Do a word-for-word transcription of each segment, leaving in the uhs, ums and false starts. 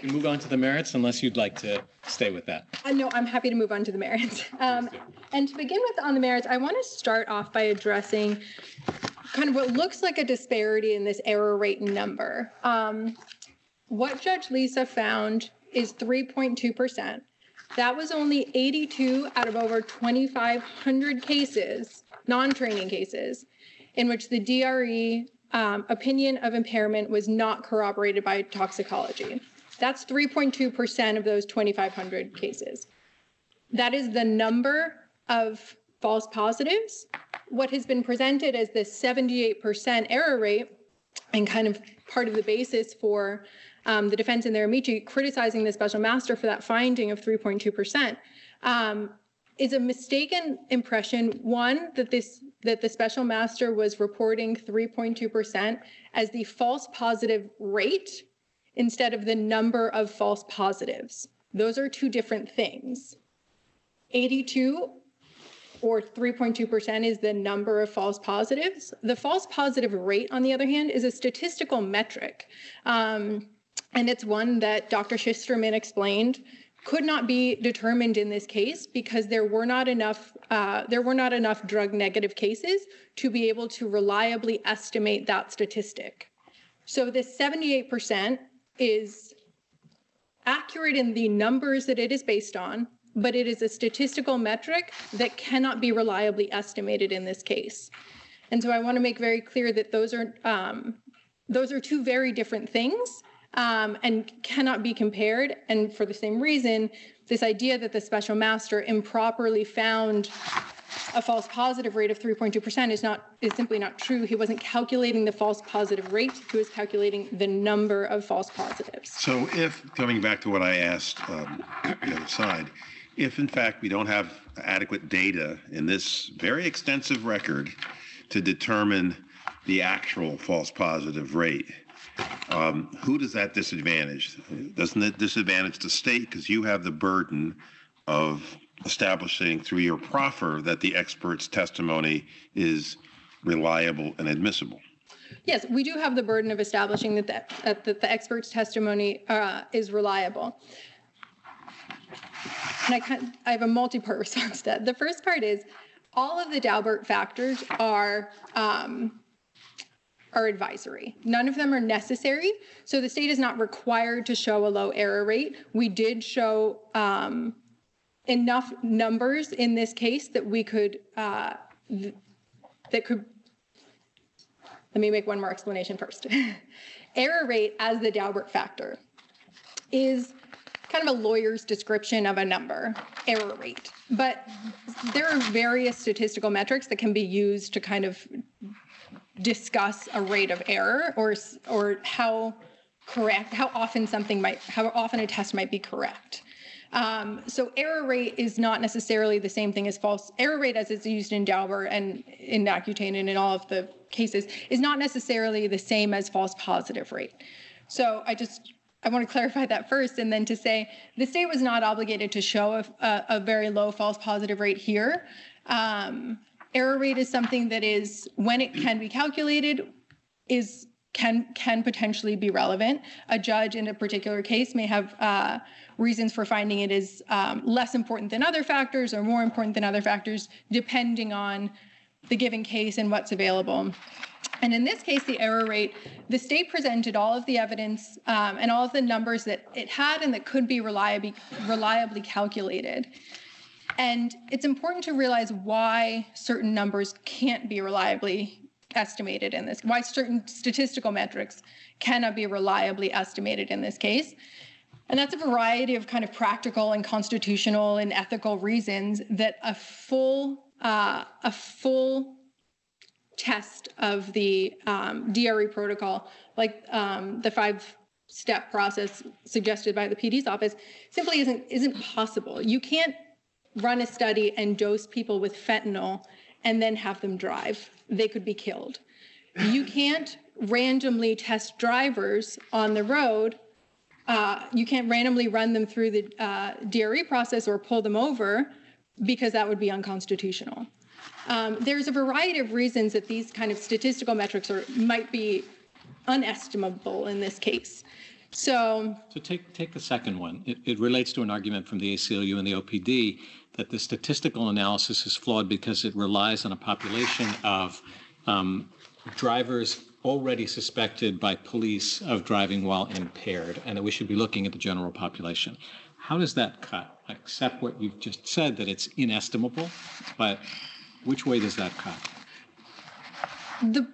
can move on to the merits unless you'd like to stay with that. Uh, no, I'm happy to move on to the merits. Um, and to begin with on the merits, I want to start off by addressing kind of what looks like a disparity in this error rate number. Um, what Judge Lisa found is three point two percent. That was only eighty-two out of over twenty-five hundred cases, non-training cases, in which the D R E um, opinion of impairment was not corroborated by toxicology. That's three point two percent of those twenty-five hundred cases. That is the number of false positives. What has been presented as this seventy-eight percent error rate, and kind of part of the basis for um, the defense in their amici criticizing the special master for that finding of three point two percent, um, is a mistaken impression. One, that this that the special master was reporting three point two percent as the false positive rate instead of the number of false positives. Those are two different things. eighty-two or three point two percent is the number of false positives. The false positive rate, on the other hand, is a statistical metric. Um, and it's one that Doctor Schisterman explained could not be determined in this case because there were not enough uh, there were not enough drug negative cases to be able to reliably estimate that statistic. So this seventy-eight percent is accurate in the numbers that it is based on, but it is a statistical metric that cannot be reliably estimated in this case. And so I want to make very clear that those are um, those are two very different things um, and cannot be compared. And for the same reason, this idea that the special master improperly found a false positive rate of three point two percent is not is simply not true. He wasn't calculating the false positive rate. He was calculating the number of false positives. So if, coming back to what I asked um, the other side, if in fact we don't have adequate data in this very extensive record to determine the actual false positive rate, um, who does that disadvantage? Doesn't it disadvantage the state because you have the burden of establishing through your proffer that the expert's testimony is reliable and admissible? Yes, we do have the burden of establishing that the, uh, that the expert's testimony uh, is reliable. And I, kind I have a multi-part response to that. The first part is all of the Daubert factors are um, are advisory. None of them are necessary. So the state is not required to show a low error rate. We did show um, enough numbers in this case that we could uh, th that could. Let me make one more explanation first. Error rate as the Daubert factor is kind of a lawyer's description of a number, error rate. But there are various statistical metrics that can be used to kind of discuss a rate of error or or how correct, how often something might, how often a test might be correct. Um, so error rate is not necessarily the same thing as false. Error rate as it's used in Daubert and in Accutane and in all of the cases is not necessarily the same as false positive rate. So I just, I want to clarify that first, and then to say the state was not obligated to show a, a, a very low false positive rate here. Um, error rate is something that is, when it can be calculated, is can can potentially be relevant. A judge in a particular case may have uh, reasons for finding it is um, less important than other factors or more important than other factors, depending on the given case and what's available. And in this case, the error rate, the state presented all of the evidence um, and all of the numbers that it had and that could be reliably, reliably calculated. And it's important to realize why certain numbers can't be reliably estimated in this, why certain statistical metrics cannot be reliably estimated in this case. And that's a variety of kind of practical and constitutional and ethical reasons that a full, uh, a full test of the um, D R E protocol, like um, the five-step process suggested by the P D's office, simply isn't isn't possible. You can't run a study and dose people with fentanyl and then have them drive. They could be killed. You can't randomly test drivers on the road. Uh, you can't randomly run them through the uh, D R E process or pull them over because that would be unconstitutional. Um, there's a variety of reasons that these kind of statistical metrics are, might be unestimable in this case. So, So take, take the second one. It, it relates to an argument from the A C L U and the O P D that the statistical analysis is flawed because it relies on a population of um, drivers already suspected by police of driving while impaired, and that we should be looking at the general population. How does that cut? I accept what you've just said, that it's inestimable, but which way does that cut? the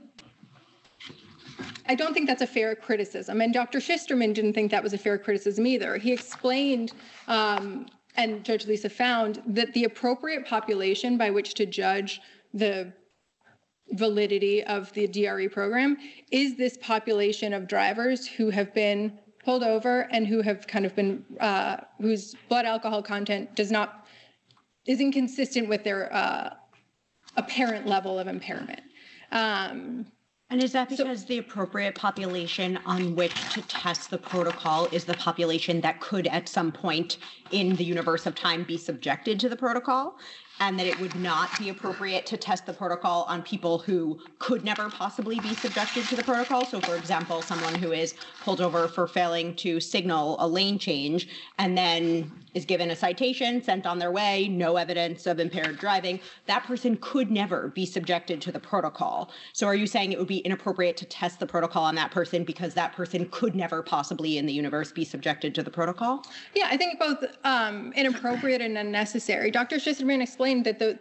I don't think that's a fair criticism. And Doctor Schisterman didn't think that was a fair criticism either. He explained, um, and Judge Lisa found, that the appropriate population by which to judge the validity of the D R E program is this population of drivers who have been pulled over and who have kind of been, uh, whose blood alcohol content does not, is inconsistent with their uh, apparent level of impairment. Um, And is that because so, the appropriate population on which to test the protocol is the population that could at some point in the universe of time be subjected to the protocol? And that it would not be appropriate to test the protocol on people who could never possibly be subjected to the protocol? So, for example, someone who is pulled over for failing to signal a lane change and then is given a citation, sent on their way, no evidence of impaired driving, that person could never be subjected to the protocol. So are you saying it would be inappropriate to test the protocol on that person because that person could never possibly in the universe be subjected to the protocol? Yeah, I think both um, inappropriate and unnecessary. Doctor Schisterman explained that the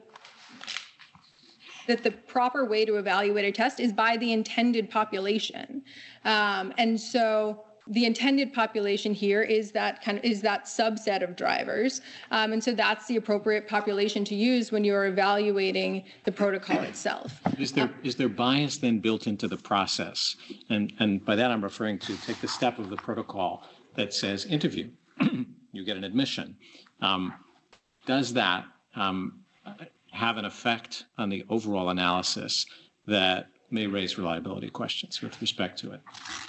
that the proper way to evaluate a test is by the intended population, um, and so the intended population here is that kind of is that subset of drivers, um, and so that's the appropriate population to use when you're evaluating the protocol itself. Is there is there bias then built into the process? And and by that I'm referring to take the step of the protocol that says interview, you get an admission. Um, does that um, have an effect on the overall analysis that may raise reliability questions with respect to it?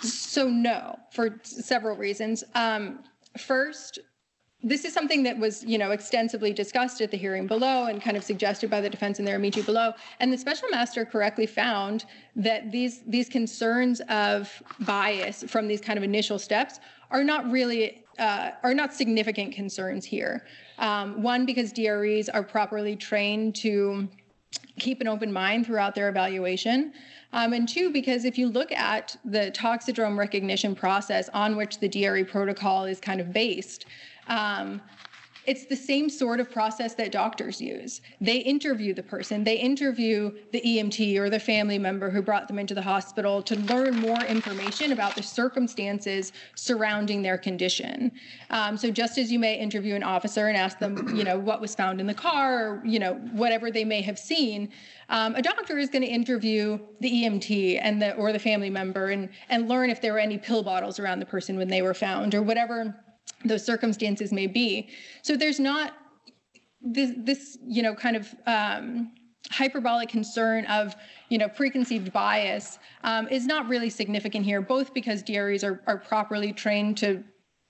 So no, for several reasons. Um, first, this is something that was, you know, extensively discussed at the hearing below and kind of suggested by the defense in their amici below. And the special master correctly found that these these concerns of bias from these kind of initial steps are not really uh, are not significant concerns here. Um, one, because D R Es are properly trained to keep an open mind throughout their evaluation. Um, and two, because if you look at the toxidrome recognition process on which the D R E protocol is kind of based, um, it's the same sort of process that doctors use. They interview the person, they interview the E M T or the family member who brought them into the hospital to learn more information about the circumstances surrounding their condition. Um, so just as you may interview an officer and ask them, you know, what was found in the car, or, you know, whatever they may have seen, um, a doctor is going to interview the E M T and the or the family member and and learn if there were any pill bottles around the person when they were found or whatever those circumstances may be. So there's not this, this you know, kind of um, hyperbolic concern of, you know, preconceived bias um, is not really significant here, both because D R Es are, are properly trained to,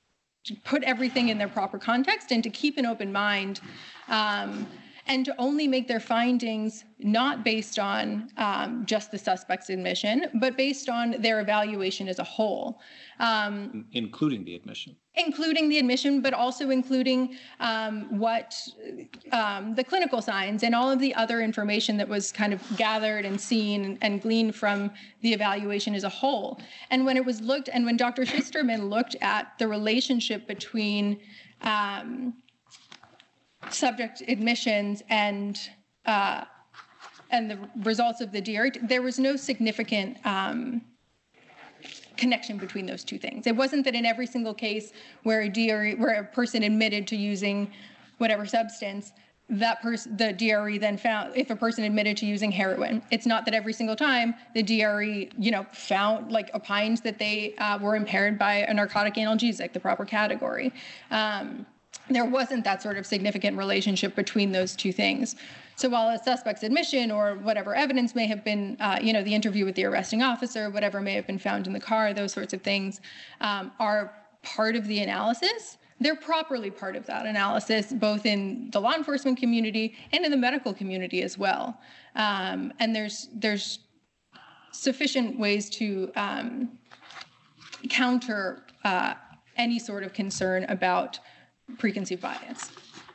to put everything in their proper context and to keep an open mind um, and to only make their findings not based on um, just the suspect's admission, but based on their evaluation as a whole. Um, including the admission. Including the admission, but also including um, what um, the clinical signs and all of the other information that was kind of gathered and seen and gleaned from the evaluation as a whole. And when it was looked, and when Doctor Schisterman looked at the relationship between um, subject admissions and uh, and the results of the D R E, there was no significant um, connection between those two things. It wasn't that in every single case where a D R E, where a person admitted to using whatever substance, that person, the D R E then found, if a person admitted to using heroin, it's not that every single time the D R E, you know, found, like, opined that they uh, were impaired by a narcotic analgesic, the proper category. Um, there wasn't that sort of significant relationship between those two things. So while a suspect's admission or whatever evidence may have been, uh, you know, the interview with the arresting officer, whatever may have been found in the car, those sorts of things um, are part of the analysis. They're properly part of that analysis, both in the law enforcement community and in the medical community as well. Um, and there's there's sufficient ways to um, counter uh, any sort of concern about preconceived bias.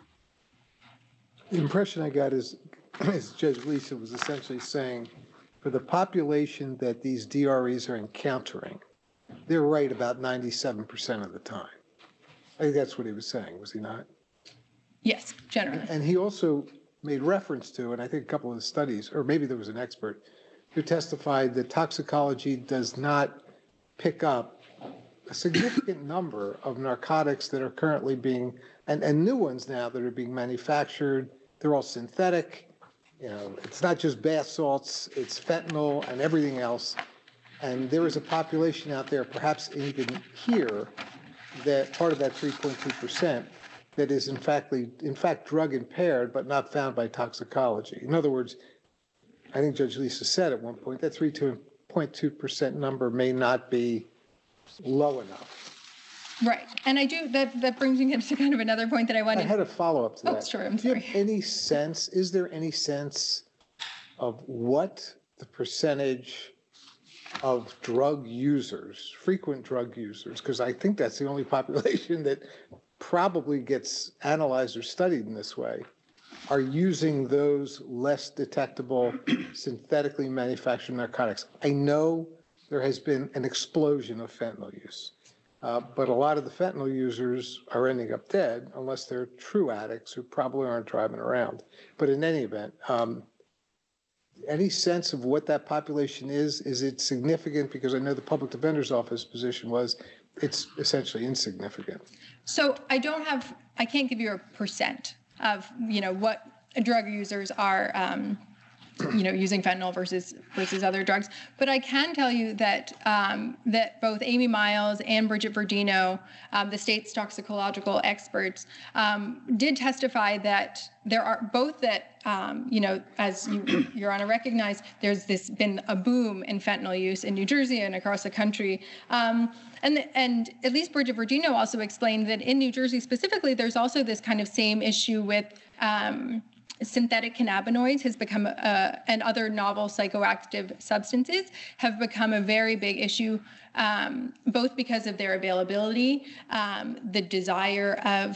The impression I got is, is Judge Lisa was essentially saying, for the population that these D R Es are encountering, they're right about ninety-seven percent of the time. I think that's what he was saying, was he not? Yes, generally. And he also made reference to, and I think a couple of the studies, or maybe there was an expert, who testified that toxicology does not pick up a significant number of narcotics that are currently being, and, and new ones now that are being manufactured. They're all synthetic. You know, it's not just bath salts, it's fentanyl and everything else. And there is a population out there, perhaps even here, that part of that three point two percent that is in fact, in fact drug impaired, but not found by toxicology. In other words, I think Judge Lisa said at one point that three point two percent number may not be low enough. Right. And I do, that, that brings me to kind of another point that I I wanted. had a follow-up to Oh, that. sure, I'm Do you sorry. have any sense, is there any sense of what the percentage of drug users, frequent drug users, because I think that's the only population that probably gets analyzed or studied in this way, are using those less detectable synthetically manufactured narcotics? I know there has been an explosion of fentanyl use, uh, but a lot of the fentanyl users are ending up dead unless they're true addicts who probably aren't driving around. But in any event, um, any sense of what that population is? Is it significant? Because I know the public defender's office position was it's essentially insignificant. So I don't have, I can't give you a percent of, you know, what drug users are, um, you know, using fentanyl versus versus other drugs. But I can tell you that um, that both Amy Miles and Bridget Verdino, um, the state's toxicological experts, um, did testify that there are both that, um, you know, as you, Your Honor recognized, there's this been a boom in fentanyl use in New Jersey and across the country. Um, and, and at least Bridget Verdino also explained that in New Jersey specifically, there's also this kind of same issue with um, synthetic cannabinoids has become, a, and other novel psychoactive substances have become a very big issue, um, both because of their availability, um, the desire of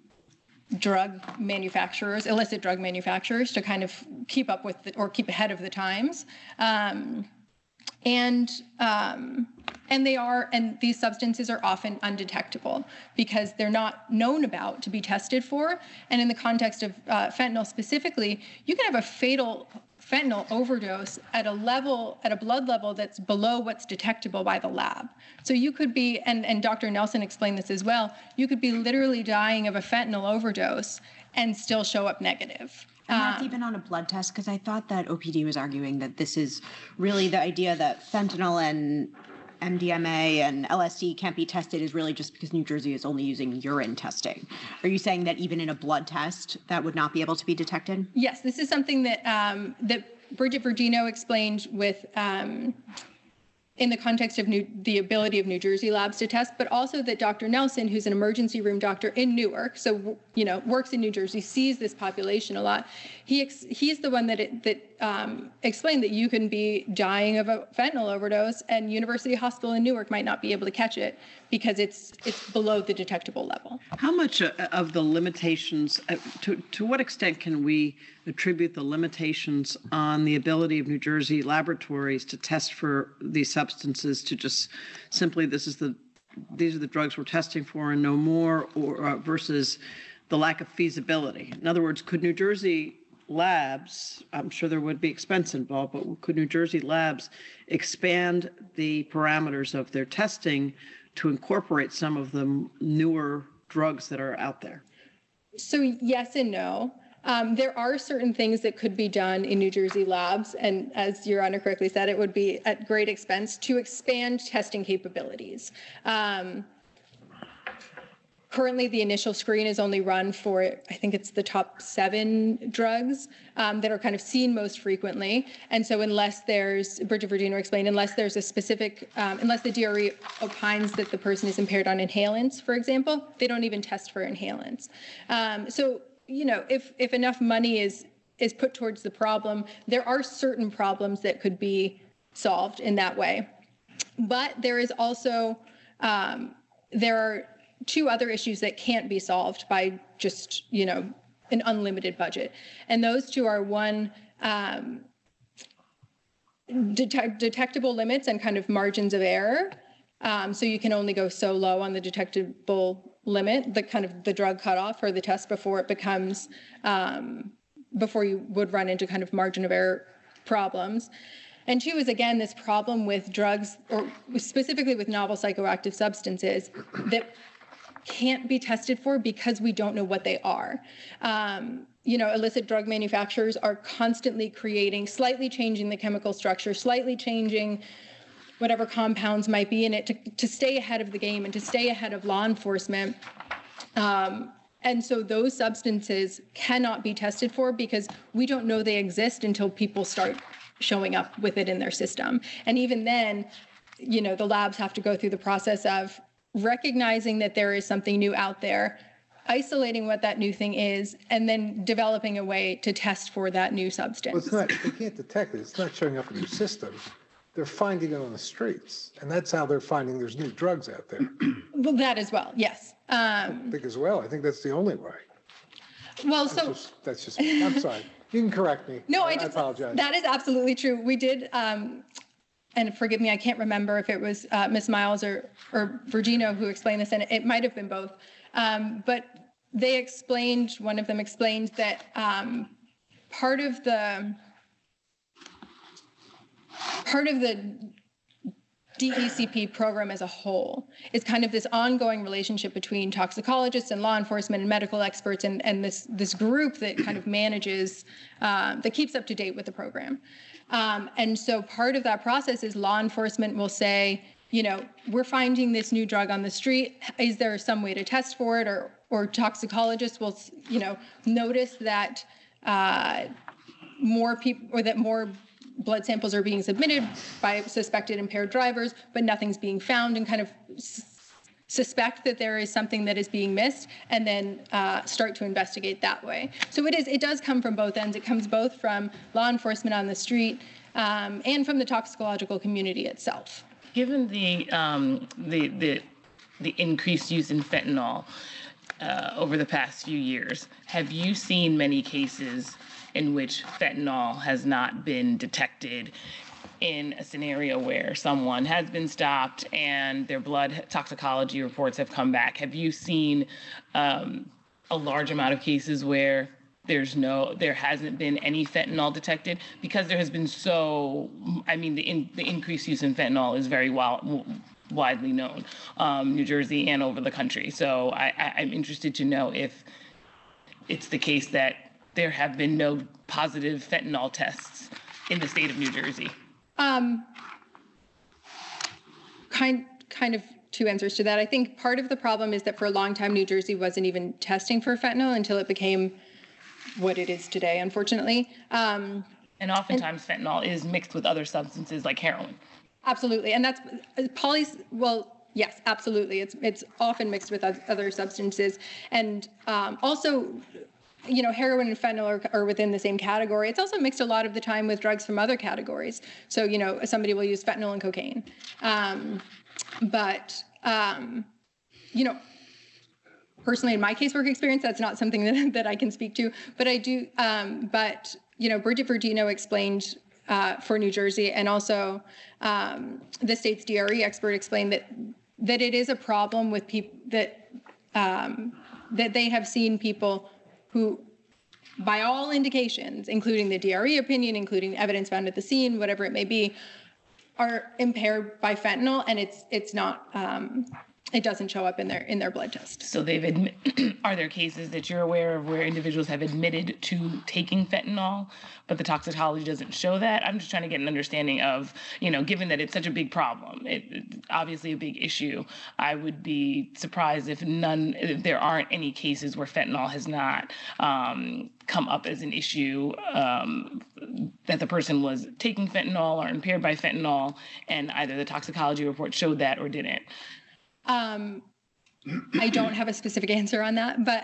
drug manufacturers, illicit drug manufacturers, to kind of keep up with the, or keep ahead of the times. Um, and um, and they are, and these substances are often undetectable because they're not known about to be tested for. And in the context of uh, fentanyl specifically, you can have a fatal fentanyl overdose at a level, at a blood level that's below what's detectable by the lab. So you could be, and, and Doctor Nelson explained this as well, you could be literally dying of a fentanyl overdose and still show up negative. And that's even on a blood test, because I thought that O P D was arguing that this is really the idea that fentanyl and M D M A and L S D can't be tested is really just because New Jersey is only using urine testing. Are you saying that even in a blood test, that would not be able to be detected? Yes, this is something that um, that Bridget Verdino explained with um, in the context of New, the ability of New Jersey labs to test, but also that Doctor Nelson, who's an emergency room doctor in Newark, so you know works in New Jersey, sees this population a lot. He ex, he's the one that it, that um, explained that you can be dying of a fentanyl overdose, and University Hospital in Newark might not be able to catch it because it's it's below the detectable level. How much uh, of the limitations, uh, to to what extent can we attribute the limitations on the ability of New Jersey laboratories to test for these substances to just simply this is the these are the drugs we're testing for and no more, or uh, versus the lack of feasibility? In other words, could New Jersey labs, I'm sure there would be expense involved, but could New Jersey labs expand the parameters of their testing to incorporate some of the newer drugs that are out there? So yes and no. Um, there are certain things that could be done in New Jersey labs, and as Your Honor correctly said, it would be at great expense to expand testing capabilities. Um, Currently, the initial screen is only run for, I think it's the top seven drugs um, that are kind of seen most frequently. And so unless there's, Bridget Verdino explained, unless there's a specific, um, unless the D R E opines that the person is impaired on inhalants, for example, they don't even test for inhalants. Um, so, you know, if, if enough money is, is put towards the problem, there are certain problems that could be solved in that way. But there is also Um, there are two other issues that can't be solved by just, you know, an unlimited budget. And those two are one, um, detect- detectable limits and kind of margins of error. Um, so you can only go so low on the detectable limit, the kind of the drug cutoff or the test before it becomes, um, before you would run into kind of margin of error problems. And two is, again, this problem with drugs, or specifically with novel psychoactive substances, that can't be tested for because we don't know what they are. Um, you know, illicit drug manufacturers are constantly creating, slightly changing the chemical structure, slightly changing whatever compounds might be in it to, to stay ahead of the game and to stay ahead of law enforcement. Um, and so those substances cannot be tested for because we don't know they exist until people start showing up with it in their system. And even then, you know, the labs have to go through the process of recognizing that there is something new out there, isolating what that new thing is, and then developing a way to test for that new substance. Well, it's not, they can't detect it. It's not showing up in your system. They're finding it on the streets. And that's how they're finding there's new drugs out there. Well, that as well, yes. I Um, think as well. I think that's the only way. well, That's so. just, that's just, I'm sorry. You can correct me. No, I I just, apologize. that is absolutely true. We did, um, and forgive me, I can't remember if it was uh, Miz Miles or, or Virginia who explained this, and it might have been both. Um, but they explained, one of them explained that um, part of the, part of the D E C P program as a whole is kind of this ongoing relationship between toxicologists and law enforcement and medical experts and, and this, this group that kind of manages, uh, that keeps up to date with the program. Um, and so part of that process is law enforcement will say, you know, we're finding this new drug on the street. Is there some way to test for it? Or, or toxicologists will, you know, notice that uh, more people, or that more blood samples are being submitted by suspected impaired drivers, but nothing's being found, and kind of s- suspect that there is something that is being missed, and then uh, start to investigate that way. So it is, it does come from both ends. It comes both from law enforcement on the street um, and from the toxicological community itself. Given the um, the the the increased use in fentanyl uh, over the past few years, have you seen many cases in which fentanyl has not been detected in a scenario where someone has been stopped and their blood toxicology reports have come back? Have you seen um, a large amount of cases where there's no, there hasn't been any fentanyl detected? Because there has been so, I mean, the in, the increased use in fentanyl is very well, widely known, um, New Jersey and over the country. So I, I, I'm interested to know if it's the case that there have been no positive fentanyl tests in the state of New Jersey. Um, kind, kind of two answers to that. I think part of the problem is that for a long time, New Jersey wasn't even testing for fentanyl until it became what it is today, unfortunately. Um, and oftentimes and, fentanyl is mixed with other substances like heroin. Absolutely. And that's poly, well, yes, absolutely. It's, it's often mixed with other substances. And um, also, you know, heroin and fentanyl are, are within the same category. It's also mixed a lot of the time with drugs from other categories. So, you know, somebody will use fentanyl and cocaine. Um, but, um, you know, personally, in my casework experience, that's not something that, that I can speak to. But I do, um, but, you know, Bridget Verdino explained uh, for New Jersey, and also um, the state's D R E expert explained that that it is a problem with people that um, that they have seen people who, by all indications, including the D R E opinion, including evidence found at the scene, whatever it may be, are impaired by fentanyl, and it's it's not um, it doesn't show up in their in their blood test. So they've admi- are there cases that you're aware of where individuals have admitted to taking fentanyl, but the toxicology doesn't show that? I'm just trying to get an understanding of, you know, given that it's such a big problem, it, it's obviously a big issue. I would be surprised if none, if there aren't any cases where fentanyl has not um, come up as an issue, um, that the person was taking fentanyl or impaired by fentanyl, and either the toxicology report showed that or didn't. Um, I don't have a specific answer on that, but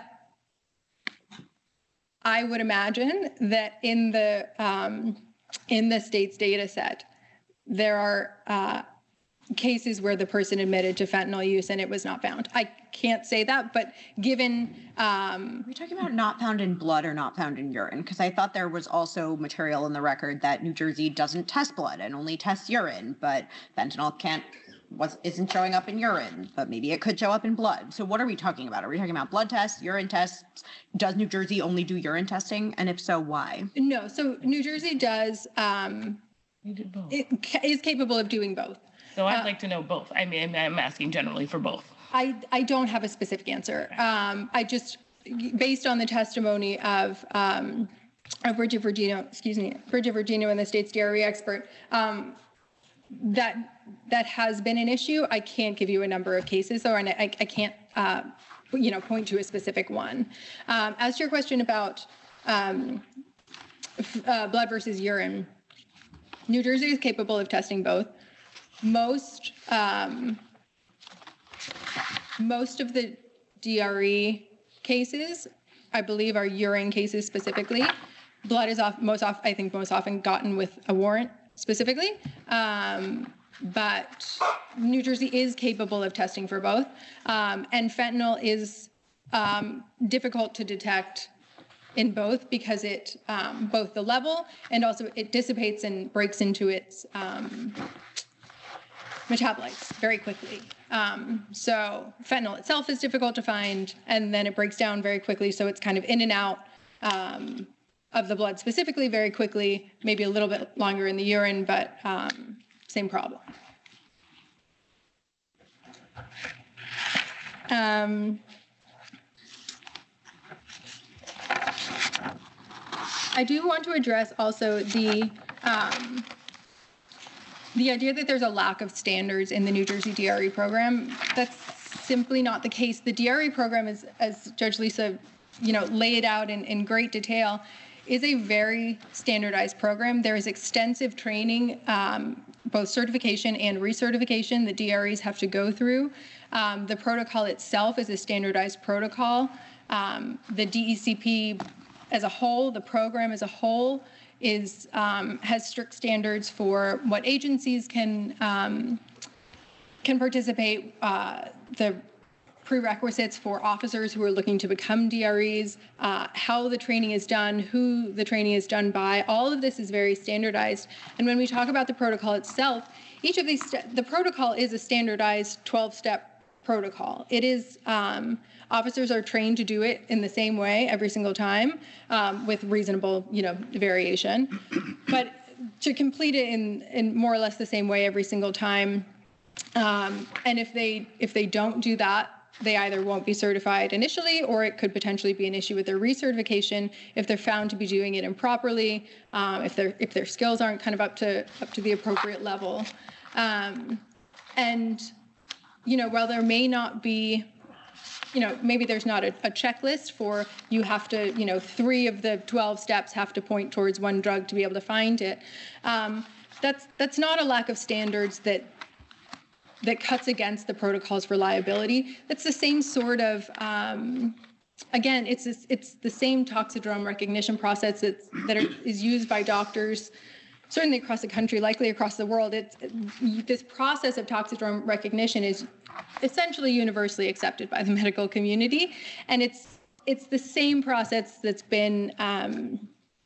I would imagine that in the um, in the state's data set, there are uh, cases where the person admitted to fentanyl use and it was not found. I can't say that, but given, um, Are we talking about not found in blood or not found in urine? Because I thought there was also material in the record that New Jersey doesn't test blood and only tests urine, but fentanyl can't was isn't showing up in urine, but maybe it could show up in blood. So what are we talking about? Are we talking about blood tests, urine tests? Does New Jersey only do urine testing? And if so, why? no, so New Jersey does, um, You did both. it ca- is capable of doing both. So I'd like to know both. I mean, I'm asking generally for both. I, I don't have a specific answer. Um, I just, based on the testimony of, um, of Bridget Virginio, excuse me, Bridget Virginio and the state's D R E expert, um, that, that has been an issue. I can't give you a number of cases, though, and I, I can't, uh, you know, point to a specific one. Um, as to your question about um, f- uh, blood versus urine, New Jersey is capable of testing both. Most, um, most of the D R E cases, I believe, are urine cases specifically. Blood is off, most off, I think most often gotten with a warrant specifically. Um, but New Jersey is capable of testing for both. Um, and fentanyl is um, difficult to detect in both because it, um, both the level and also it dissipates and breaks into its um, metabolites very quickly. Um, so fentanyl itself is difficult to find, and then it breaks down very quickly. So it's kind of in and out um, of the blood specifically very quickly, maybe a little bit longer in the urine, but um, same problem. Um, I do want to address also the um, the idea that there's a lack of standards in the New Jersey D R E program. That's simply not the case. The D R E program is, as Judge Lisa, you know, laid out in, in great detail, is a very standardized program. There is extensive training, um, both certification and recertification that D R Es have to go through. Um, the protocol itself is a standardized protocol. Um, the D E C P as a whole, the program as a whole, is um, has strict standards for what agencies can um, can participate, uh, the prerequisites for officers who are looking to become D R Es, uh, how the training is done, who the training is done by. All of this is very standardized. And when we talk about the protocol itself, each of these st- the protocol is a standardized twelve-step protocol. It is um, officers are trained to do it in the same way every single time, um, with reasonable, you know, variation. But to complete it in in more or less the same way every single time, um, and if they if they don't do that, they either won't be certified initially, or it could potentially be an issue with their recertification if they're found to be doing it improperly, um, if their if their skills aren't kind of up to up to the appropriate level, um, and you know, while there may not be, you know, maybe there's not a, a checklist for you have to, you know, three of the twelve steps have to point towards one drug to be able to find it. Um, that's that's not a lack of standards that that cuts against the protocol's reliability. That's the same sort of, um, again, it's this, it's the same toxidrome recognition process that's, that are, is used by doctors, certainly across the country, likely across the world. It's, this process of toxidrome recognition is essentially universally accepted by the medical community, and it's it's the same process that's been um,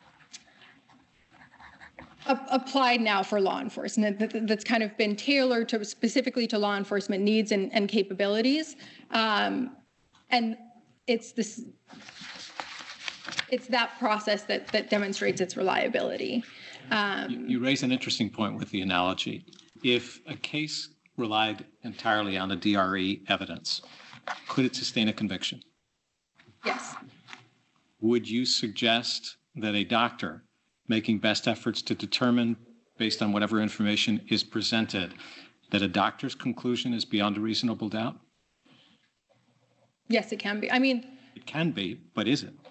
applied now for law enforcement, that's kind of been tailored to specifically to law enforcement needs and, and capabilities. Um, and it's this, it's that process that, that demonstrates its reliability. Um, You raise an interesting point with the analogy. If a case relied entirely on the D R E evidence, could it sustain a conviction? yes. Would you suggest that a doctor making best efforts to determine, based on whatever information is presented, that a doctor's conclusion is beyond a reasonable doubt? Yes, it can be. I mean, It can be, but is it?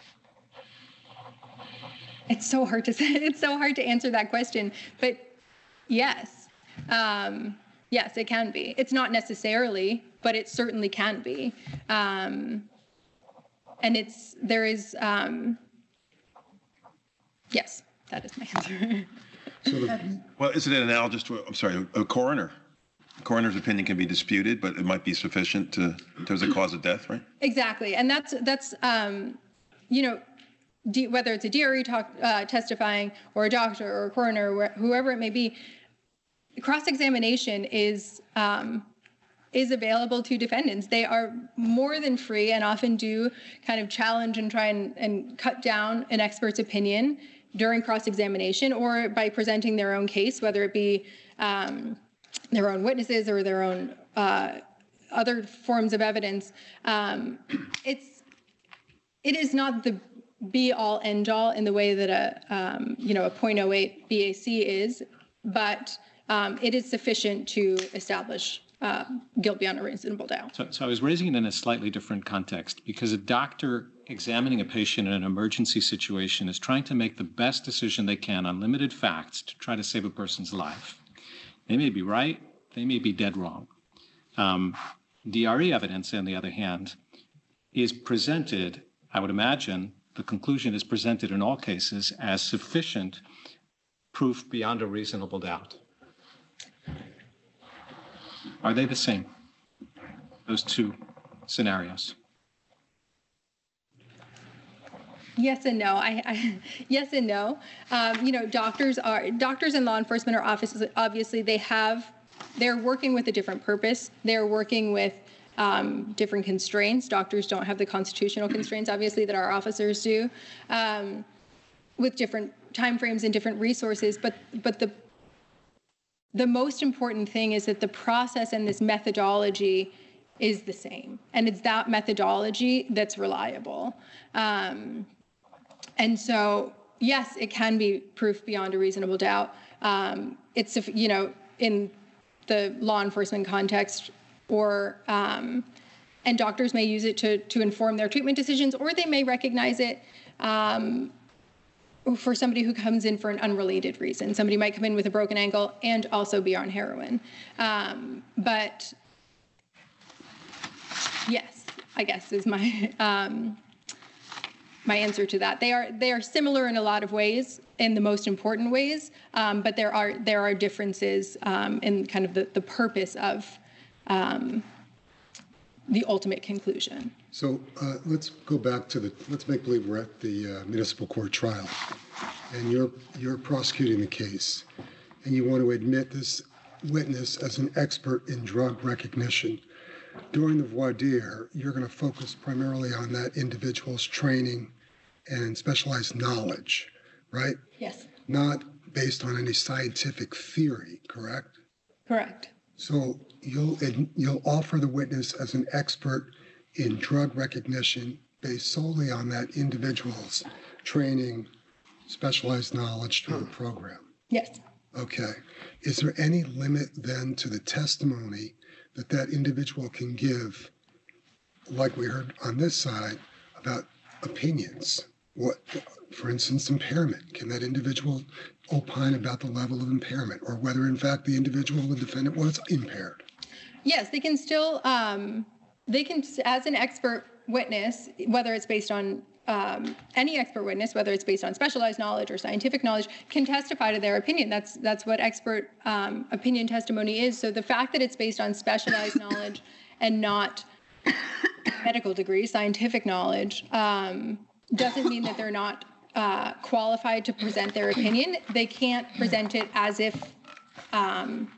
it's so hard to say. It's so hard to answer that question. But yes, um, yes, it can be. It's not necessarily, but it certainly can be. Um, and it's there is. Um, yes, that is my answer. Well, isn't it analogous to, I'm sorry, a coroner coroner's opinion can be disputed, but it might be sufficient to, there's a cause of death, right? Exactly. And that's, that's um, you know, D, whether it's a D R E talk, uh, testifying or a doctor or a coroner, or whoever it may be, cross-examination is um, is available to defendants. They are more than free and often do kind of challenge and try and, and cut down an expert's opinion during cross-examination or by presenting their own case, whether it be um, their own witnesses or their own uh, other forms of evidence. Um, it's it is not the be-all, end-all in the way that a um, you know a point oh eight B A C is, but um, it is sufficient to establish uh, guilt beyond a reasonable doubt. So, so I was raising it in a slightly different context because a doctor examining a patient in an emergency situation is trying to make the best decision they can on limited facts to try to save a person's life. They may be right, they may be dead wrong. Um, D R E evidence, on the other hand, is presented, I would imagine, the conclusion is presented in all cases as sufficient proof beyond a reasonable doubt. Are they the same, those two scenarios? Yes and no. I, I yes and no. Um, you know, doctors are doctors and law enforcement are offices. Obviously, they have they're working with a different purpose. They're working with um, different constraints. Doctors don't have the constitutional constraints, obviously, that our officers do, um, with different timeframes and different resources. But but the the most important thing is that the process and this methodology is the same, and it's that methodology that's reliable. Um, and so, yes, it can be proof beyond a reasonable doubt. Um, it's, you know, in the law enforcement context, or um, and doctors may use it to to inform their treatment decisions, or they may recognize it um, for somebody who comes in for an unrelated reason. Somebody might come in with a broken ankle and also be on heroin. Um, but yes, I guess is my um, my answer to that. They are they are similar in a lot of ways, in the most important ways, um, but there are there are differences um, in kind of the, the purpose of um, the ultimate conclusion. So uh, let's go back to the, let's make believe we're at the uh, municipal court trial, and you're you're prosecuting the case, and you want to admit this witness as an expert in drug recognition. During the voir dire, you're going to focus primarily on that individual's training and specialized knowledge, right? Yes. Not based on any scientific theory, correct? Correct. So you'll you'll offer the witness as an expert in drug recognition based solely on that individual's training, specialized knowledge through the program. Yes. Okay. Is there any limit then to the testimony that that individual can give, like we heard on this side, about opinions? What, for instance, impairment? Can that individual opine about the level of impairment, or whether in fact the individual, the defendant, was impaired? Yes, they can still, um, they can, as an expert witness, whether it's based on um, any expert witness, whether it's based on specialized knowledge or scientific knowledge, can testify to their opinion. That's that's what expert um, opinion testimony is. So the fact that it's based on specialized knowledge and not medical degree, scientific knowledge, um, doesn't mean that they're not uh, qualified to present their opinion. They can't present it as if um,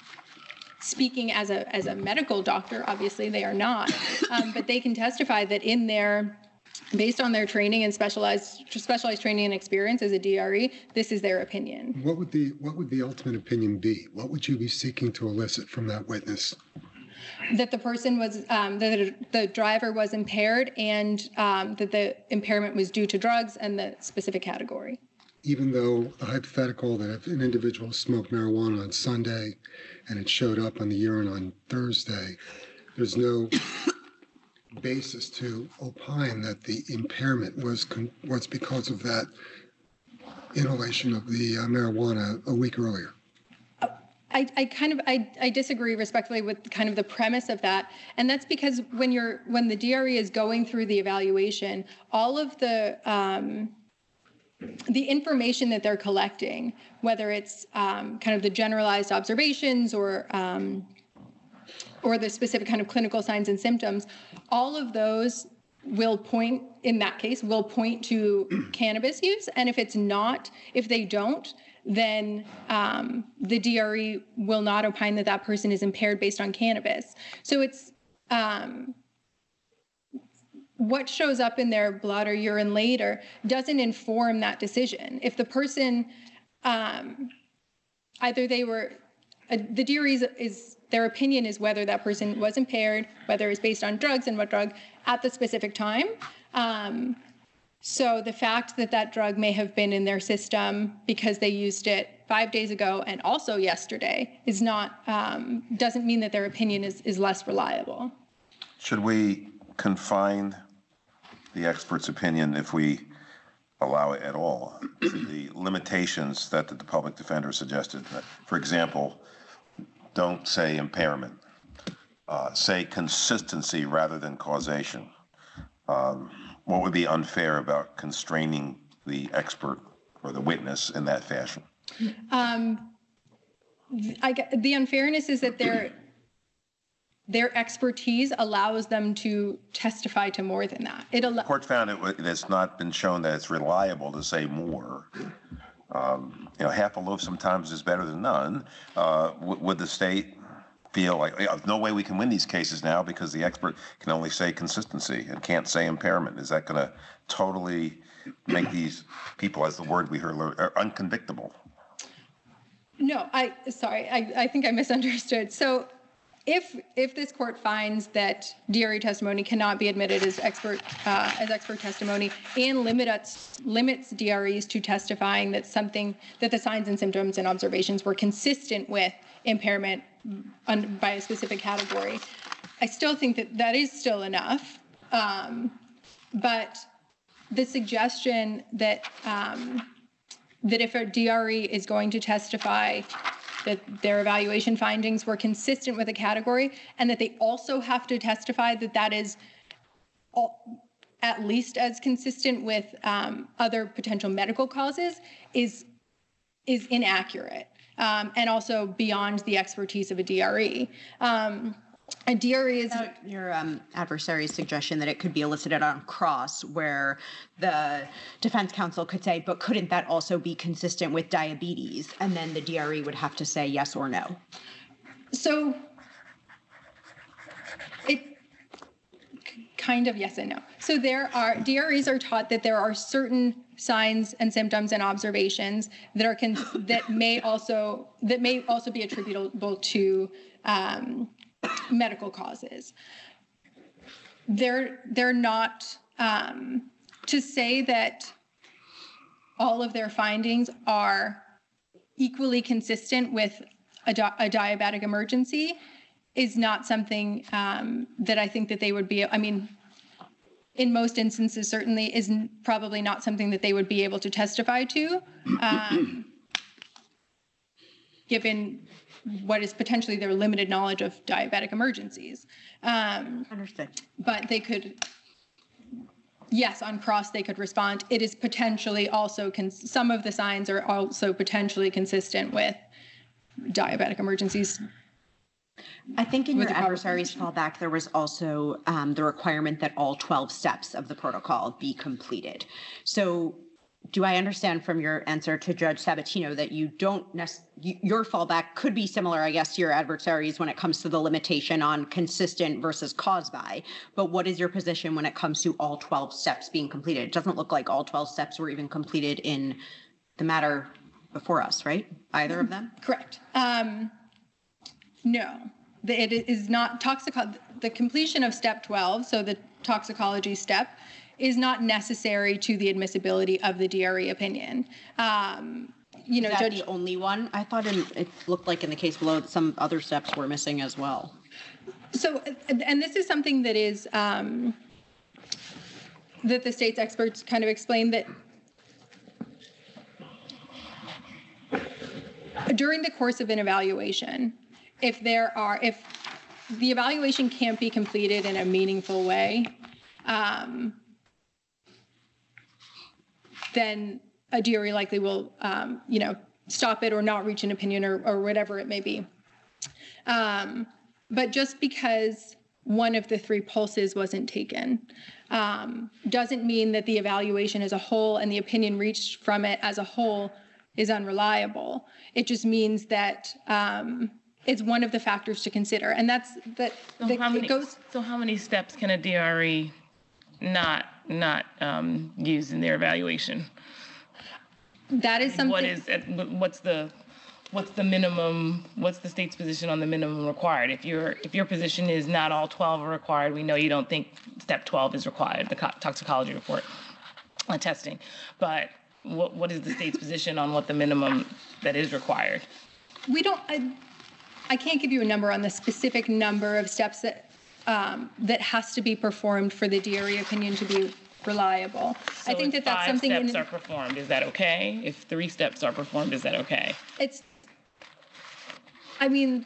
speaking as a as a medical doctor. Obviously, they are not, um, but they can testify that in their based on their training and specialized specialized training and experience as a D R E, this is their opinion. What would the what would the ultimate opinion be? What would you be seeking to elicit from that witness? That the person was, um, that the driver was impaired, and um, that the impairment was due to drugs and the specific category. Even though the hypothetical that if an individual smoked marijuana on Sunday and it showed up on the urine on Thursday, there's no basis to opine that the impairment was con- was because of that inhalation of the uh, marijuana a week earlier. I, I kind of I, I disagree respectfully with kind of the premise of that, and that's because when you're when the D R E is going through the evaluation, all of the um, the information that they're collecting, whether it's um, kind of the generalized observations or um, or the specific kind of clinical signs and symptoms, all of those will point, in that case, will point to cannabis use. And if it's not, if they don't, then um, the D R E will not opine that that person is impaired based on cannabis. So it's um, what shows up in their blood or urine later doesn't inform that decision. If the person, um, either they were, uh, the D R E is, is, their opinion is whether that person was impaired, whether it's based on drugs and what drug at the specific time. Um, So the fact that that drug may have been in their system because they used it five days ago and also yesterday is not, um, doesn't mean that their opinion is, is less reliable. Should we confine the expert's opinion, if we allow it at all, to the limitations that the public defender suggested? For example, don't say impairment, uh, say consistency rather than causation. Um, What would be unfair about constraining the expert or the witness in that fashion? Um, I, the unfairness is that their their expertise allows them to testify to more than that. It The court found it, it's not been shown that it's reliable to say more. Um, you know, half a loaf sometimes is better than none. Uh, w- would the state feel like, you know, no way we can win these cases now because the expert can only say consistency and can't say impairment? Is that going to totally make these people, as the word we heard, are unconvictable? No, I, sorry, I, I think I misunderstood. So if if this court finds that D R E testimony cannot be admitted as expert uh, as expert testimony and limits limits D R Es to testifying that something, that the signs and symptoms and observations were consistent with impairment un, by a specific category, I still think that that is still enough. Um, but the suggestion that um, that if a D R E is going to testify that their evaluation findings were consistent with a category, and that they also have to testify that that is all, at least as consistent with um, other potential medical causes, is is inaccurate, um, and also beyond the expertise of a D R E. Um, a D R E is About your um, adversary's suggestion that it could be elicited on cross, where the defense counsel could say, but couldn't that also be consistent with diabetes? And then the D R E would have to say yes or no. So it kind of yes and no. So there are, D R Es are taught that there are certain signs and symptoms and observations that are con- that may also that may also be attributable to um, medical causes. They're they're not um, to say that all of their findings are equally consistent with a, di- a diabetic emergency is not something um, that I think that they would be. I mean, in most instances, certainly is probably not something that they would be able to testify to, um, given what is potentially their limited knowledge of diabetic emergencies. Um, Understood. but they could, yes, on cross they could respond. It is potentially also, cons- some of the signs are also potentially consistent with diabetic emergencies. I think in With your the proper adversary's fallback, there was also um, the requirement that all twelve steps of the protocol be completed. So do I understand from your answer to Judge Sabatino that you don't necessarily, your fallback could be similar, I guess, to your adversaries when it comes to the limitation on consistent versus caused by, but what is your position when it comes to all twelve steps being completed? It doesn't look like all twelve steps were even completed in the matter before us, right? Either of them? Correct. Um, no, the, it is not toxico- the completion of step twelve, so the toxicology step, is not necessary to the admissibility of the D R E opinion. Um, you know, Is that Judge, the only one? I thought in, it looked like in the case below that some other steps were missing as well. so, and this is something that is, um, that the state's experts kind of explained that during the course of an evaluation, if there are, if the evaluation can't be completed in a meaningful way, um, then a D R E likely will, um, you know, stop it or not reach an opinion or, or whatever it may be. Um, But just because one of the three pulses wasn't taken um, doesn't mean that the evaluation as a whole and the opinion reached from it as a whole is unreliable. It just means that um, it's one of the factors to consider. And that's that, So that how many, it goes. so how many steps can a D R E not, not um, use in their evaluation? That is something. What is, it- what's the, what's the minimum, what's the state's position on the minimum required? If your, if your position is not all twelve are required, we know you don't think step twelve is required, the co- toxicology report on testing. But what, what is the state's position on what the minimum that is required? We don't, I, I can't give you a number on the specific number of steps that, um, that has to be performed for the D R E opinion to be reliable. I So think if that that's something. Five steps in, are performed, is that okay? If three steps are performed, is that okay? It's, I mean,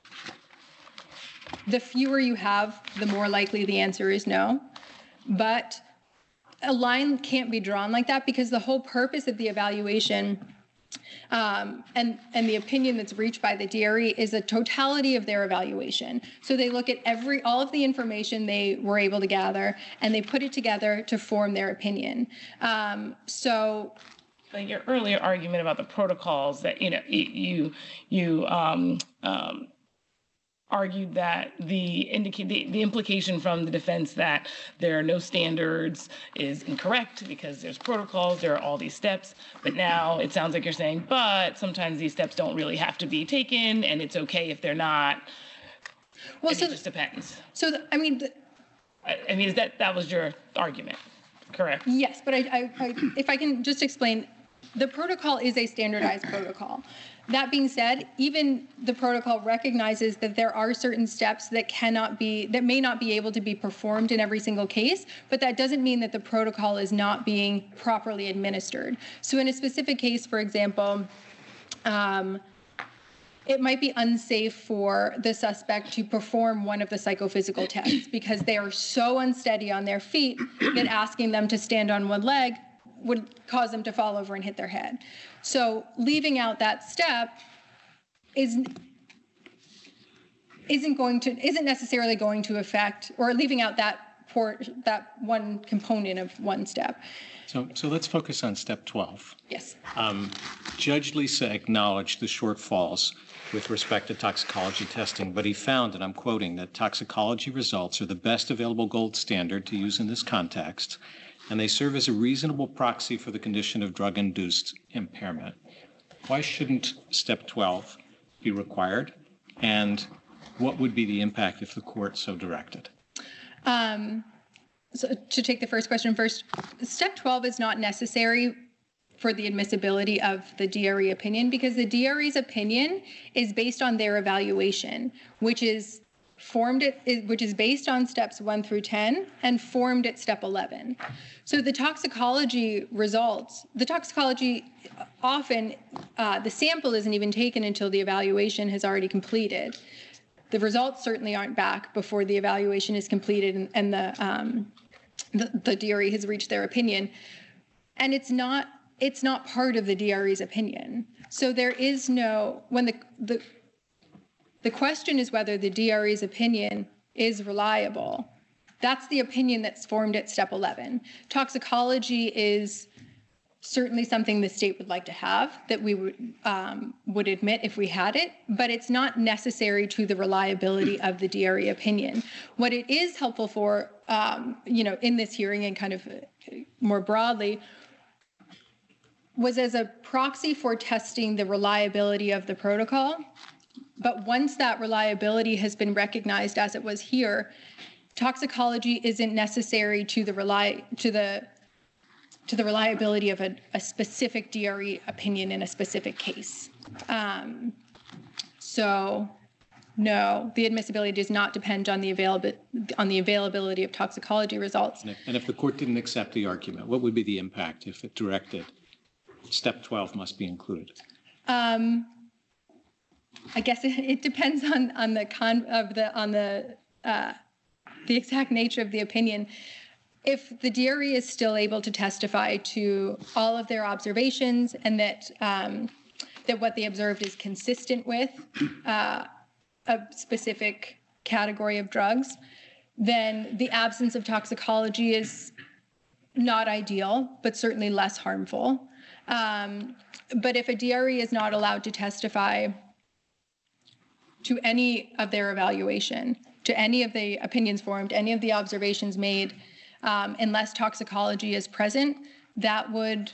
the fewer you have, the more likely the answer is no. But a line can't be drawn like that because the whole purpose of the evaluation um, and, and the opinion that's reached by the D R E is a totality of their evaluation. So they look at every, all of the information they were able to gather and they put it together to form their opinion. Um, so Like your earlier argument about the protocols that, you know, y- you, you um, um, argued that the indicate the, the implication from the defense that there are no standards is incorrect because there's protocols, there are all these steps. But now it sounds like you're saying, but sometimes these steps don't really have to be taken and it's okay if they're not. Well, And so it just depends. So the, I mean, the, I, I mean, is that, that was your argument, correct? yes, but I, I, I, if I can just explain, the protocol is a standardized protocol. That being said, even the protocol recognizes that there are certain steps that cannot be, that may not be able to be performed in every single case, but that doesn't mean that the protocol is not being properly administered. So in a specific case, for example, um, it might be unsafe for the suspect to perform one of the psychophysical tests because they are so unsteady on their feet that asking them to stand on one leg would cause them to fall over and hit their head. So leaving out that step is isn't going to isn't necessarily going to affect, or leaving out that port that one component of one step. So, so let's focus on step twelve. Yes. Um, Judge Lisa acknowledged the shortfalls with respect to toxicology testing, but he found, and I'm quoting, that toxicology results are the best available gold standard to use in this context, and they serve as a reasonable proxy for the condition of drug-induced impairment. Why shouldn't step twelve be required? And what would be the impact if the court so directed? Um, so to take the first question first, step twelve is not necessary for the admissibility of the D R E opinion because the D R E's opinion is based on their evaluation, which is formed at, which is based on steps one through ten and formed at step eleven. So the toxicology results, the toxicology often, uh, the sample isn't even taken until the evaluation has already completed. The results certainly aren't back before the evaluation is completed and, and the, um, the the D R E has reached their opinion. And it's not it's not part of the D R E's opinion. So there is no, when the the the question is whether the D R E's opinion is reliable. That's the opinion that's formed at step eleven. Toxicology is certainly something the state would like to have, that we would um, would admit if we had it, but it's not necessary to the reliability of the D R E opinion. What it is helpful for, um, you know, in this hearing and kind of more broadly, was as a proxy for testing the reliability of the protocol. But once that reliability has been recognized as it was here, toxicology isn't necessary to the rely to the to the reliability of a, a specific D R E opinion in a specific case. Um, so, no, the admissibility does not depend on the availability on the availability of toxicology results. And if, and if the court didn't accept the argument, what would be the impact if it directed step twelve must be included? Um, I guess it, it depends on on the con of the on the uh, the exact nature of the opinion. If the D R E is still able to testify to all of their observations and that um, that what they observed is consistent with uh, a specific category of drugs, then the absence of toxicology is not ideal, but certainly less harmful. Um, but if a D R E is not allowed to testify to any of their evaluation, to any of the opinions formed, any of the observations made, um, unless toxicology is present, that would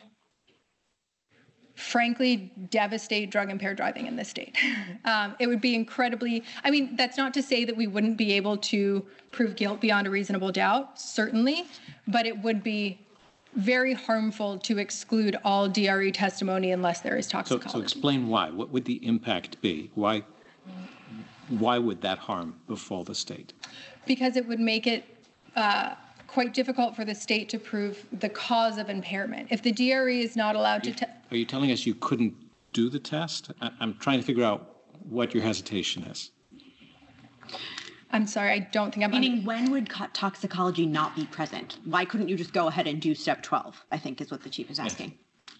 frankly devastate drug impaired driving in this state. Um, it would be incredibly, I mean, that's not to say that we wouldn't be able to prove guilt beyond a reasonable doubt, certainly, but it would be very harmful to exclude all D R E testimony unless there is So, toxicology. so explain why. What would the impact be? Why, why would that harm befall the state? Because it would make it uh, quite difficult for the state to prove the cause of impairment. If the D R E is not allowed to, te- Are you telling us you couldn't do the test? I, I'm trying to figure out what your hesitation is. I'm sorry, I don't think I'm. Meaning, under- when would co- toxicology not be present? Why couldn't you just go ahead and do step twelve, I think is what the chief is asking.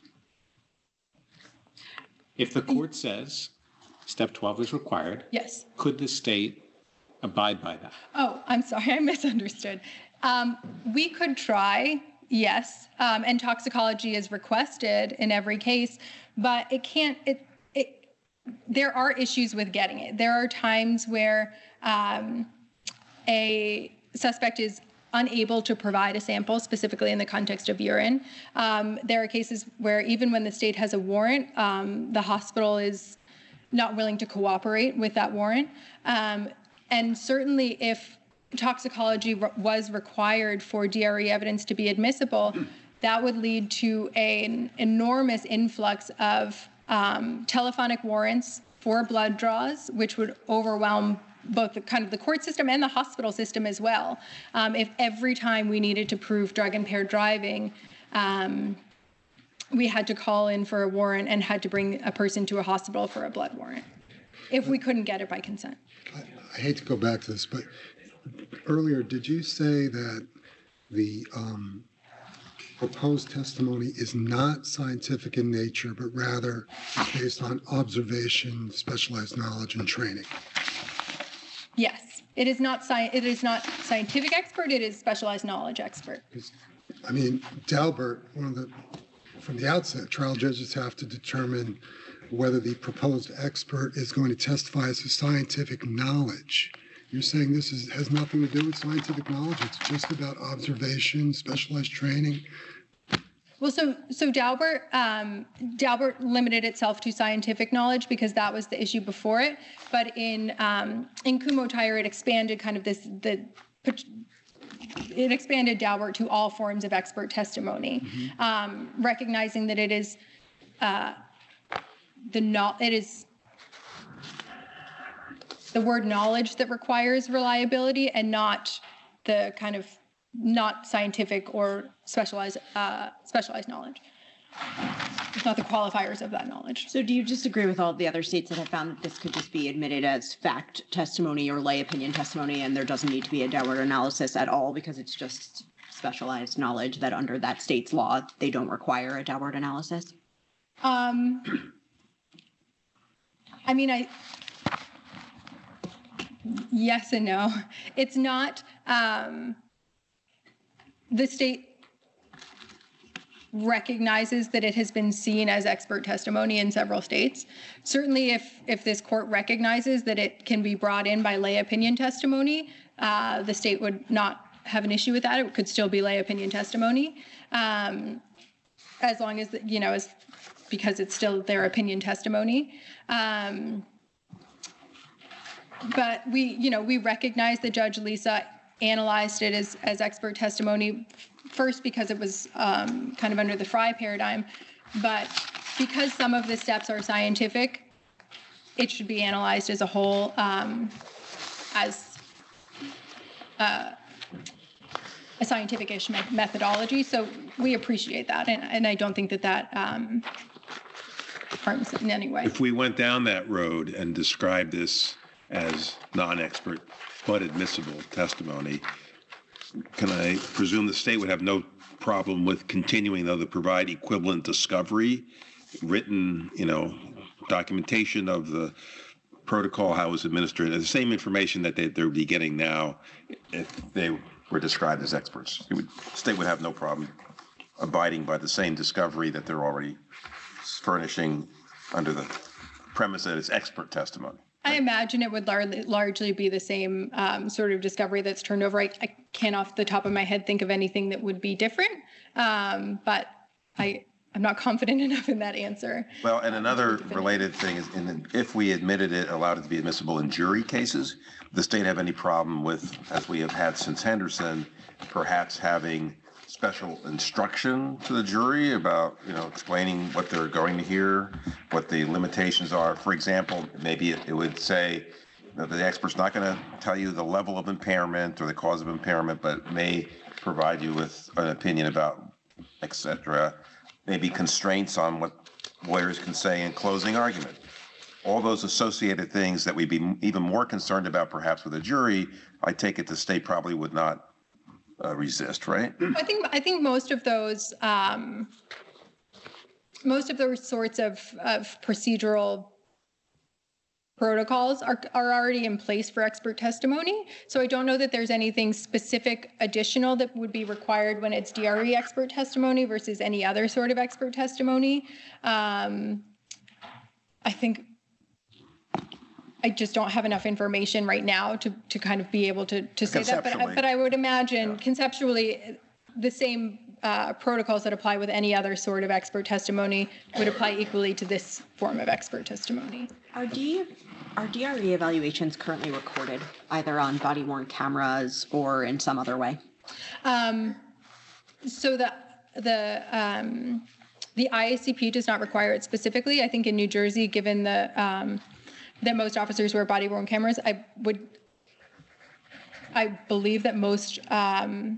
If the court says step twelve is required, Yes. could the state abide by that? Oh, I'm sorry, I misunderstood. Um, we could try, yes, um, and toxicology is requested in every case, but it can't, it, it, there are issues with getting it. There are times where um, a suspect is unable to provide a sample, specifically in the context of urine. Um, there are cases where even when the state has a warrant, um, the hospital is not willing to cooperate with that warrant. Um, and certainly if toxicology re- was required for D R E evidence to be admissible, that would lead to a, an enormous influx of um, telephonic warrants for blood draws, which would overwhelm both the kind of the court system and the hospital system as well. Um, if every time we needed to prove drug impaired driving, um, we had to call in for a warrant and had to bring a person to a hospital for a blood warrant, if we couldn't get it by consent. I, I hate to go back to this, but earlier, did you say that the um, proposed testimony is not scientific in nature, but rather is based on observation, specialized knowledge, and training? Yes, it is not sci- it is not scientific expert, it is specialized knowledge expert. I mean, Daubert, one of the, from the outset, trial judges have to determine whether the proposed expert is going to testify as to scientific knowledge. You're saying this is, has nothing to do with scientific knowledge? It's just about observation, specialized training? Well, so so Daubert um, Daubert limited itself to scientific knowledge because that was the issue before it. But in um, in Kumho-Tyre, it expanded kind of this the it expanded Daubert to all forms of expert testimony, mm-hmm. um, recognizing that it is uh, the no, it is the word knowledge that requires reliability and not the kind of not scientific or specialized uh, specialized knowledge. It's not the qualifiers of that knowledge. So do you just agree with all of the other states that have found that this could just be admitted as fact testimony or lay opinion testimony, and there doesn't need to be a Daubert analysis at all because it's just specialized knowledge that under that state's law, they don't require a Daubert analysis? Um, I mean, I, yes and no. It's not, um, the state recognizes that it has been seen as expert testimony in several states. Certainly if, if this court recognizes that it can be brought in by lay opinion testimony, uh, the state would not have an issue with that. It could still be lay opinion testimony, um, as long as, you know, as, because it's still their opinion testimony. Um, but we, you know, we recognize that Judge Lisa analyzed it as, as expert testimony, first because it was um, kind of under the Frye paradigm, but because some of the steps are scientific, it should be analyzed as a whole, um, as uh, a scientific-ish me- methodology. So we appreciate that, and, and I don't think that that um, harms it in any way. If we went down that road and described this as non-expert but admissible testimony, can I presume the state would have no problem with continuing, though, to provide equivalent discovery, written, you know, documentation of the protocol, how it was administered, the same information that they, they'll be getting now if they were described as experts. It would, state would have no problem abiding by the same discovery that they're already furnishing under the premise that it's expert testimony. I imagine it would lar- largely be the same um, sort of discovery that's turned over. I, I can't off the top of my head think of anything that would be different, um, but I, I'm not confident enough in that answer. Well, and another related thing is, in the, if we admitted it, allowed it to be admissible in jury cases, does the state have any problem with, as we have had since Henderson, perhaps having special instruction to the jury about, you know, explaining what they're going to hear, what the limitations are? For example, maybe it, it would say that the expert's not going to tell you the level of impairment or the cause of impairment, but may provide you with an opinion about, et cetera, maybe constraints on what lawyers can say in closing argument. All those associated things that we'd be even more concerned about perhaps with a jury, I take it the state probably would not uh, resist, right? I think I think most of those um, most of those sorts of, of procedural protocols are, are already in place for expert testimony. So I don't know that there's anything specific additional that would be required when it's D R E expert testimony versus any other sort of expert testimony. Um, I think I just don't have enough information right now to, to kind of be able to, to say that. But, I- but I would imagine conceptually the same uh, protocols that apply with any other sort of expert testimony would apply equally to this form of expert testimony. Are D are D R E evaluations currently recorded, either on body-worn cameras or in some other way? Um, so the the um, the I A C P does not require it specifically. I think in New Jersey, given the um, that most officers wear body-worn cameras, I would I believe that most um,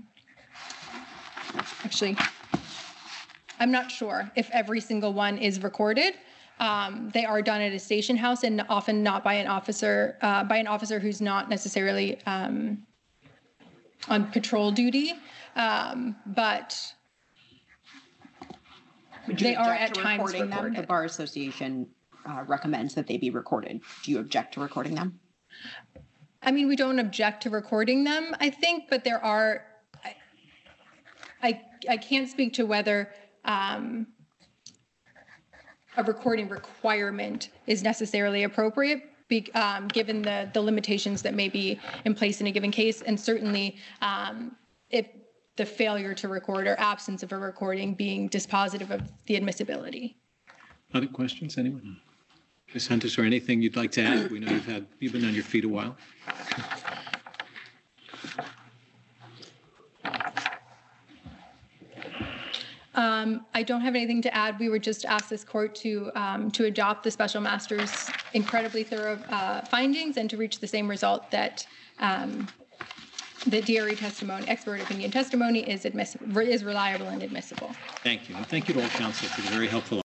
actually I'm not sure if every single one is recorded. Um, they are done at a station house and often not by an officer uh, by an officer who's not necessarily um, on patrol duty, um, but Would you they are object at to times recording them? recorded. The Bar Association uh, recommends that they be recorded. Do you object to recording them? I mean, we don't object to recording them, I think, but there are, I, I, I can't speak to whether um, a recording requirement is necessarily appropriate, be, um, given the, the limitations that may be in place in a given case. And certainly um, if the failure to record or absence of a recording being dispositive of the admissibility. Other questions, anyone? Miz Hunter, is there anything you'd like to add? We know you've had, you've been on your feet a while. Um, I don't have anything to add. We would just ask this court to um, to adopt the special master's incredibly thorough uh, findings and to reach the same result that um, the D R E testimony, expert opinion testimony, is admissible, is reliable and admissible. Thank you. And thank you to all counsel for the very helpful